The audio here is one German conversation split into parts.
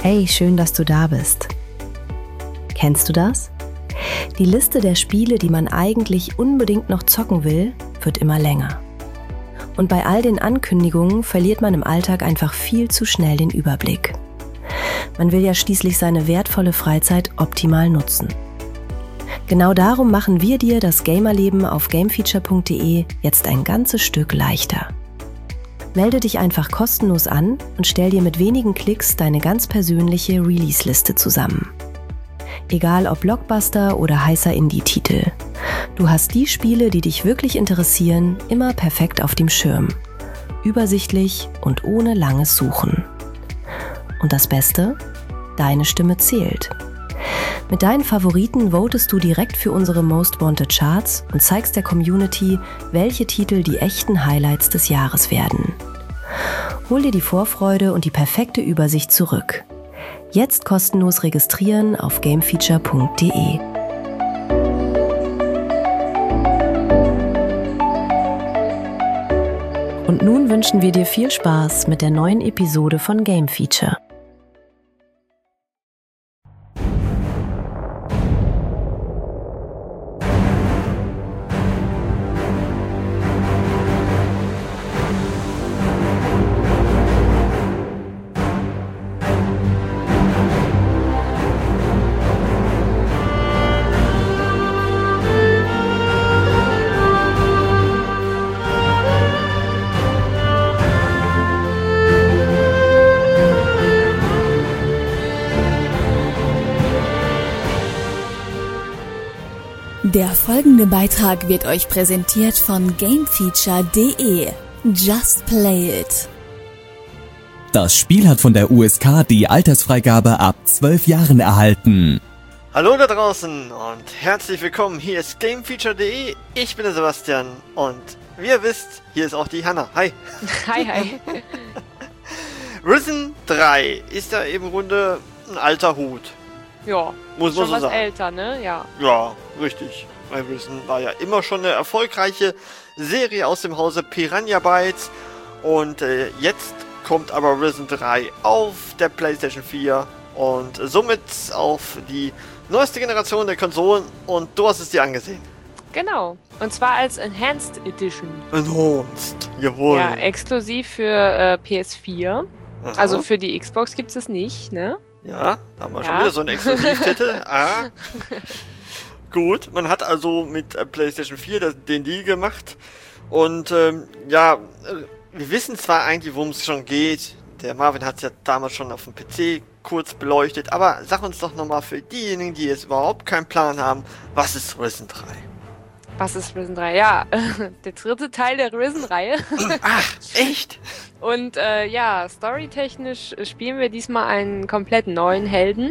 Hey, schön, dass du da bist. Kennst du das? Die Liste der Spiele, die man eigentlich unbedingt noch zocken will, wird immer länger. Und bei all den Ankündigungen verliert man im Alltag einfach viel zu schnell den Überblick. Man will ja schließlich seine wertvolle Freizeit optimal nutzen. Genau darum machen wir dir das Gamerleben auf gamefeature.de jetzt ein ganzes Stück leichter. Melde dich einfach kostenlos an und stell dir mit wenigen Klicks deine ganz persönliche Release-Liste zusammen. Egal ob Blockbuster oder heißer Indie-Titel. Du hast die Spiele, die dich wirklich interessieren, immer perfekt auf dem Schirm. Übersichtlich und ohne langes Suchen. Und das Beste? Deine Stimme zählt. Mit deinen Favoriten votest du direkt für unsere Most Wanted Charts und zeigst der Community, welche Titel die echten Highlights des Jahres werden. Hol dir die Vorfreude und die perfekte Übersicht zurück. Jetzt kostenlos registrieren auf gamefeature.de. Und nun wünschen wir dir viel Spaß mit der neuen Episode von Game Feature. Der folgende Beitrag wird euch präsentiert von gamefeature.de. Just play it. Das Spiel hat von der USK die Altersfreigabe ab 12 Jahren erhalten. Hallo da draußen und herzlich willkommen. Hier ist gamefeature.de. Ich bin der Sebastian und wie ihr wisst, hier ist auch die Hanna. Hi. Hi. Risen 3 ist ja im Grunde ein alter Hut. Ja, muss man schon so was sagen. Älter, ne? Ja, richtig. Weil Risen war ja immer schon eine erfolgreiche Serie aus dem Hause Piranha Bytes. Und jetzt kommt aber Risen 3 auf der PlayStation 4 und somit auf die neueste Generation der Konsolen. Und du hast es dir angesehen. Genau. Und zwar als Enhanced Edition. Enhanced, jawohl. Ja, exklusiv für PS4. Aha. Also für die Xbox gibt es nicht, ne? Ja, da haben wir schon wieder so einen Exklusivtitel. Gut, man hat also mit PlayStation 4 den Deal gemacht. Und wir wissen zwar eigentlich, worum es schon geht. Der Marvin hat es ja damals schon auf dem PC kurz beleuchtet. Aber sag uns doch nochmal für diejenigen, die jetzt überhaupt keinen Plan haben, was ist Risen 3? Was ist Risen 3? Ja, der dritte Teil der Risen-Reihe. Ach, echt? Und storytechnisch spielen wir diesmal einen komplett neuen Helden.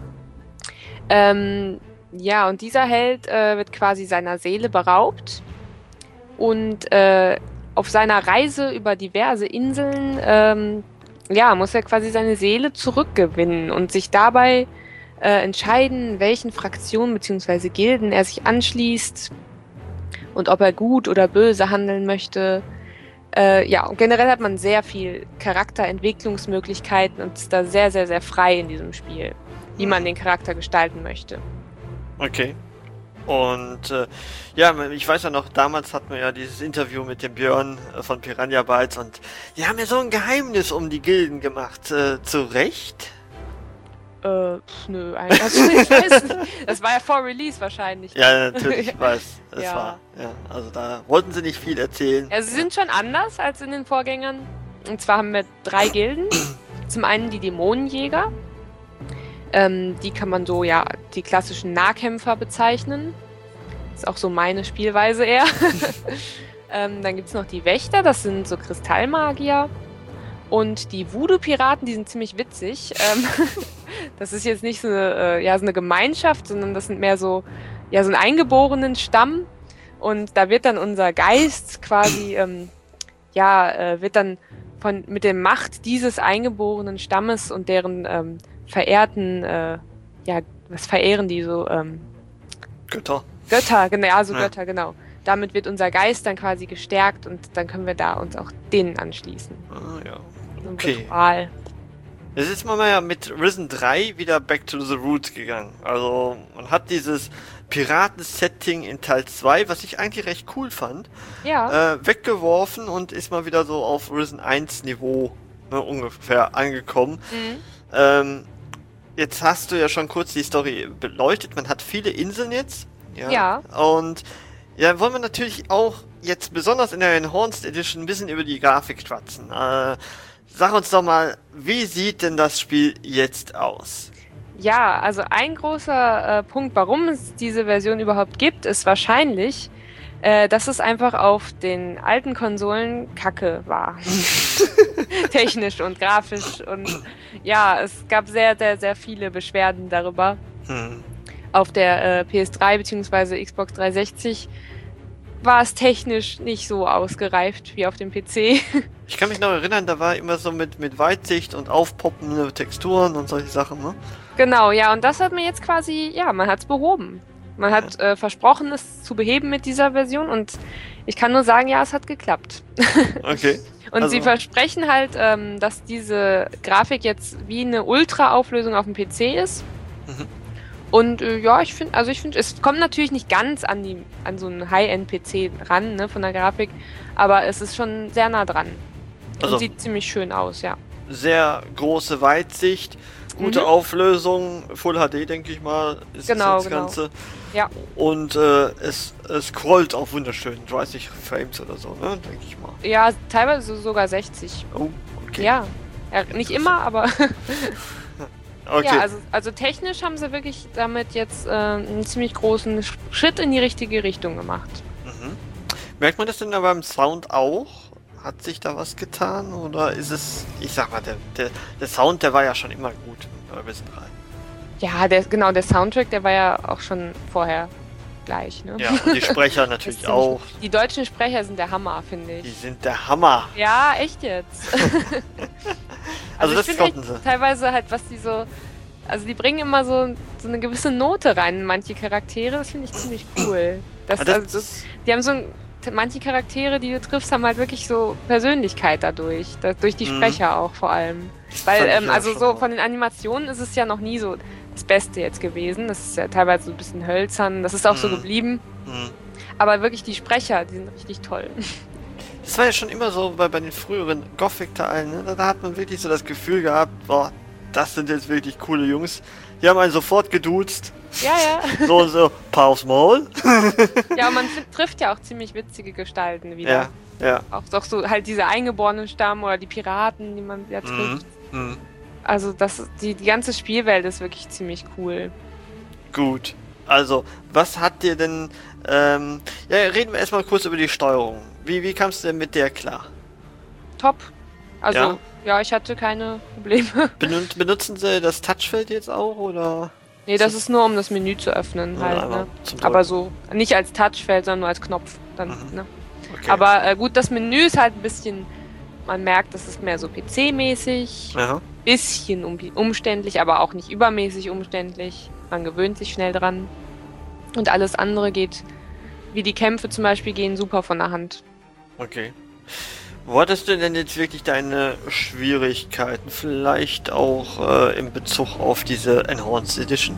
Und dieser Held wird quasi seiner Seele beraubt. Und auf seiner Reise über diverse Inseln, muss er quasi seine Seele zurückgewinnen und sich dabei entscheiden, welchen Fraktionen bzw. Gilden er sich anschließt. Und ob er gut oder böse handeln möchte. Und generell hat man sehr viel Charakterentwicklungsmöglichkeiten und ist da sehr, sehr, sehr frei in diesem Spiel, wie man den Charakter gestalten möchte. Okay. Und ich weiß ja noch, damals hatten wir ja dieses Interview mit dem Björn von Piranha Bytes und die haben ja so ein Geheimnis um die Gilden gemacht. Zu Recht? Nö, eigentlich. Also, ich weiß nicht. Das war ja vor Release wahrscheinlich. Ja, natürlich, ich weiß. Es Ja. war. Ja, also da wollten sie nicht viel erzählen. Ja, sie sind schon anders als in den Vorgängern. Und zwar haben wir 3 Gilden. Zum einen die Dämonenjäger. Die kann man so, die klassischen Nahkämpfer bezeichnen. Ist auch so meine Spielweise eher. Dann gibt's noch die Wächter, das sind so Kristallmagier. Und die Voodoo-Piraten, die sind ziemlich witzig. Das ist jetzt nicht so eine Gemeinschaft, sondern das sind mehr so einen eingeborenen Stamm. Und da wird dann unser Geist quasi, wird dann mit der Macht dieses eingeborenen Stammes und deren verehrten, was verehren die so? Götter. Götter, genau. Damit wird unser Geist dann quasi gestärkt und dann können wir da uns auch denen anschließen. Ah, ja. So ein Okay. Ritual. Es ist mal ja mit Risen 3 wieder back to the roots gegangen. Also man hat dieses Piraten-Setting in Teil 2, was ich eigentlich recht cool fand, weggeworfen und ist mal wieder so auf Risen 1 Niveau, ne, ungefähr angekommen. Jetzt hast du ja schon kurz die Story beleuchtet. Man hat viele Inseln jetzt. Ja. Und ja, wollen wir natürlich auch jetzt besonders in der Enhanced Edition ein bisschen über die Grafik schwatzen. Sag uns doch mal, wie sieht denn das Spiel jetzt aus? Ja, also ein großer Punkt, warum es diese Version überhaupt gibt, ist wahrscheinlich, dass es einfach auf den alten Konsolen Kacke war. Technisch und grafisch. Und ja, es gab sehr, sehr, sehr viele Beschwerden darüber. Auf der PS3 bzw. Xbox 360 war es technisch nicht so ausgereift wie auf dem PC. Ich kann mich noch erinnern, da war immer so mit Weitsicht und aufpoppende Texturen und solche Sachen, ne? Genau, ja, und das hat man jetzt quasi, ja, man hat es behoben. Man hat versprochen, es zu beheben mit dieser Version und ich kann nur sagen, ja, es hat geklappt. Okay. Und also, sie versprechen halt, dass diese Grafik jetzt wie eine Ultra-Auflösung auf dem PC ist. Und ja, ich finde, es kommt natürlich nicht ganz an so einen High-End-PC ran, ne, von der Grafik, aber es ist schon sehr nah dran. Und sieht ziemlich schön aus, ja. Sehr große Weitsicht, gute Auflösung, Full HD, denke ich mal, ist das Ganze. Ja. Und es scrollt auch wunderschön, 30 Frames oder so, ne, denke ich mal. Ja, teilweise sogar 60. Oh, okay. Ja, nicht immer, aber... Okay. Ja, also technisch haben sie wirklich damit jetzt einen ziemlich großen Schritt in die richtige Richtung gemacht. Merkt man das denn aber beim Sound auch? Hat sich da was getan? Oder ist es, ich sag mal, der Sound, der war ja schon immer gut bei Risen 3. Ja, der Soundtrack, der war ja auch schon vorher gleich, ne? Ja, und die Sprecher natürlich auch. Die deutschen Sprecher sind der Hammer, finde ich. Die sind der Hammer. Ja, echt jetzt. Also das konnten sie. Teilweise halt, was die so... Also die bringen immer so eine gewisse Note rein in manche Charaktere. Das finde ich ziemlich cool. Die haben manche Charaktere, die du triffst, haben halt wirklich so Persönlichkeit dadurch. Durch die Sprecher auch vor allem. Weil, also so von den Animationen ist es ja noch nie so das Beste jetzt gewesen. Das ist ja teilweise so ein bisschen hölzern. Das ist auch so geblieben. Aber wirklich die Sprecher, die sind richtig toll. Das war ja schon immer so bei den früheren Gothic-Teilen, ne? Da hat man wirklich so das Gefühl gehabt, boah, das sind jetzt wirklich coole Jungs. Die haben einen sofort geduzt. Ja. So, paar aufs Maul. Ja, und man trifft ja auch ziemlich witzige Gestalten wieder. Ja. Auch so halt diese eingeborenen Stamm oder die Piraten, die man ja trifft. Also die ganze Spielwelt ist wirklich ziemlich cool. Gut. Also, was hat dir denn... reden wir erstmal kurz über die Steuerung. Wie kamst du denn mit der klar? Top. Also, ja, ich hatte keine Probleme. Benutzen sie das Touchfeld jetzt auch, oder? Nee, das ist nur, um das Menü zu öffnen, halt, ne? Aber so, nicht als Touchfeld, sondern nur als Knopf, dann, ne? Okay. Aber gut, das Menü ist halt ein bisschen, man merkt, das ist mehr so PC-mäßig, bisschen umständlich, aber auch nicht übermäßig umständlich. Man gewöhnt sich schnell dran. Und alles andere geht, wie die Kämpfe zum Beispiel, gehen super von der Hand. Okay. Wo hattest du denn jetzt wirklich deine Schwierigkeiten? Vielleicht auch in Bezug auf diese Enhanced Edition?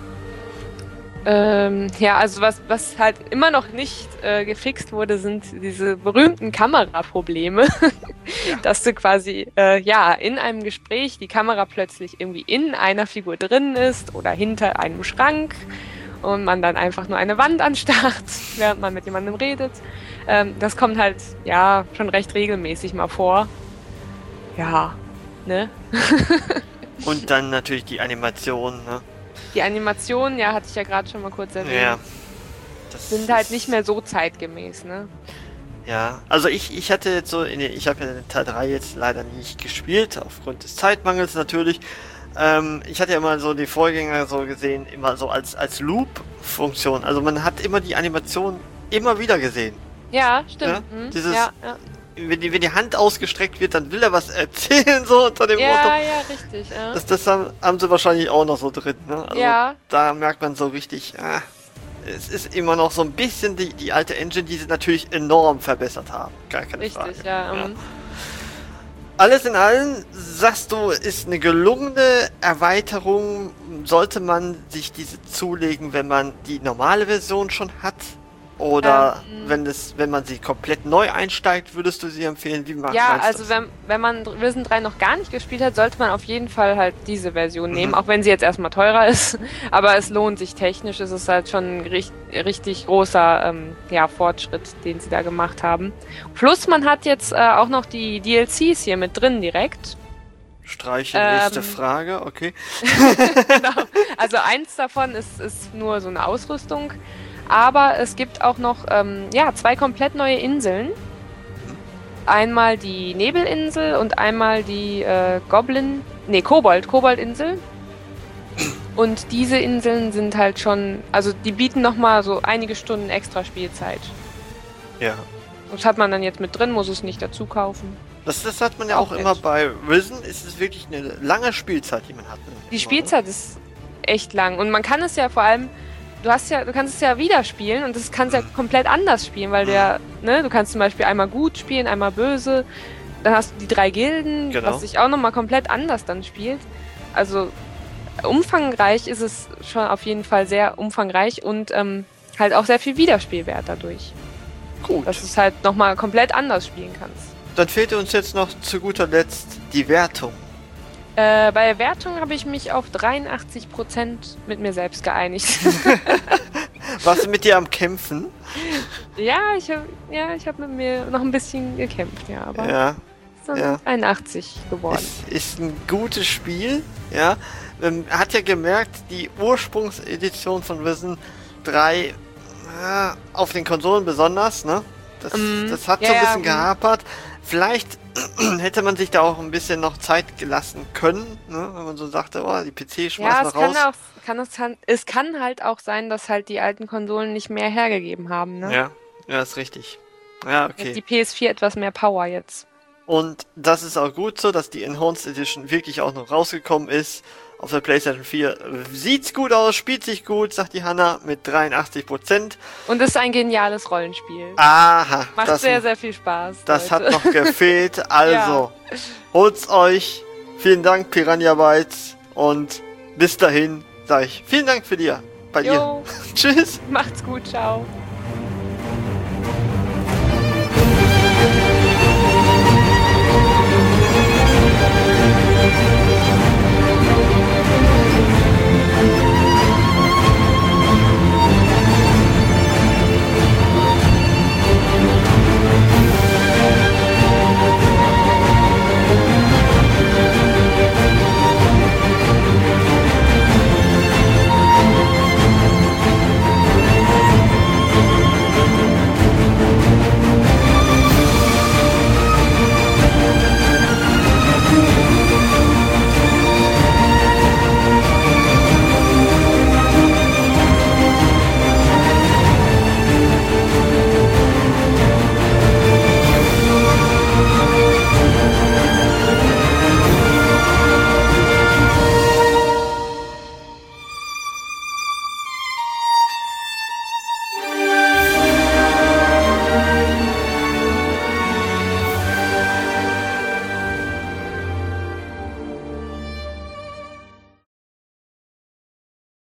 Ja, also was halt immer noch nicht gefixt wurde, sind diese berühmten Kameraprobleme. Dass du quasi, in einem Gespräch die Kamera plötzlich irgendwie in einer Figur drin ist oder hinter einem Schrank. Und man dann einfach nur eine Wand anstarrt, während man mit jemandem redet. Das kommt halt, ja, schon recht regelmäßig mal vor. Ja, ne? Und dann natürlich die Animation, ne? Die Animationen, ja, hatte ich ja gerade schon mal kurz erwähnt. Ja. Sind halt nicht mehr so zeitgemäß, ne? Ja, also ich hatte jetzt so, ich habe ja den Teil 3 jetzt leider nicht gespielt, aufgrund des Zeitmangels natürlich. Ich hatte ja immer so die Vorgänger so gesehen, immer so als Loop-Funktion. Also man hat immer die Animation immer wieder gesehen. Ja, stimmt. Ja? Dieses, wenn die Hand ausgestreckt wird, dann will er was erzählen, so unter dem Motto. Ja, richtig. Ja. Das haben sie wahrscheinlich auch noch so drin. Ne? Also da merkt man so richtig, es ist immer noch so ein bisschen die alte Engine, die sie natürlich enorm verbessert haben. Gar keine Frage. Richtig, ja. Alles in allem, sagst du, ist eine gelungene Erweiterung. Sollte man sich diese zulegen, wenn man die normale Version schon hat? Oder wenn man sie komplett neu einsteigt, würdest du sie empfehlen? Wie meinst also das? wenn man Risen 3 noch gar nicht gespielt hat, sollte man auf jeden Fall halt diese Version nehmen, auch wenn sie jetzt erstmal teurer ist. Aber es lohnt sich technisch, es ist halt schon ein richtig großer Fortschritt, den sie da gemacht haben. Plus man hat jetzt auch noch die DLCs hier mit drin direkt. Streiche, nächste Frage, okay. Genau. Also eins davon ist nur so eine Ausrüstung. Aber es gibt auch noch 2 komplett neue Inseln. Einmal die Nebelinsel und einmal die Kobold-Insel. Und diese Inseln sind halt schon, also die bieten nochmal so einige Stunden extra Spielzeit. Ja. Das hat man dann jetzt mit drin, muss es nicht dazu kaufen. Das hat man ja auch immer bei Risen. Ist es wirklich eine lange Spielzeit, die man hat. Die Spielzeit ist echt lang. Und man kann es ja vor allem, du kannst es ja wieder spielen und das kannst ja komplett anders spielen, weil du kannst zum Beispiel einmal gut spielen, einmal böse, dann hast du die 3 Gilden, was sich auch nochmal komplett anders dann spielt. Also umfangreich ist es schon auf jeden Fall sehr umfangreich und halt auch sehr viel Wiederspielwert dadurch. Gut. Dass du es halt nochmal komplett anders spielen kannst. Dann fehlt uns jetzt noch zu guter Letzt die Wertung. Bei der Wertung habe ich mich auf 83% mit mir selbst geeinigt. Warst du mit dir am Kämpfen? Ja, ich hab mit mir noch ein bisschen gekämpft, aber es ist dann 81 geworden. Es ist ein gutes Spiel, ja. Hat ja gemerkt, die Ursprungsedition von Risen 3 auf den Konsolen besonders, ne? Das hat so ein bisschen gehapert. Vielleicht hätte man sich da auch ein bisschen noch Zeit gelassen können, ne? Wenn man so sagte, die PC schmeißt noch raus. Es kann halt auch sein, dass halt die alten Konsolen nicht mehr hergegeben haben, ne? Ja, ist richtig. Ja, okay. Die PS4 etwas mehr Power jetzt. Und das ist auch gut so, dass die Enhanced Edition wirklich auch noch rausgekommen ist. Auf der PlayStation 4 sieht's gut aus, spielt sich gut, sagt die Hanna, mit 83%. Und ist ein geniales Rollenspiel. Aha. Macht sehr, sehr viel Spaß. Das hat noch gefehlt. Also, holt's euch. Vielen Dank, Piranha Bytes. Und bis dahin sage ich vielen Dank bei dir. Tschüss. Macht's gut, ciao.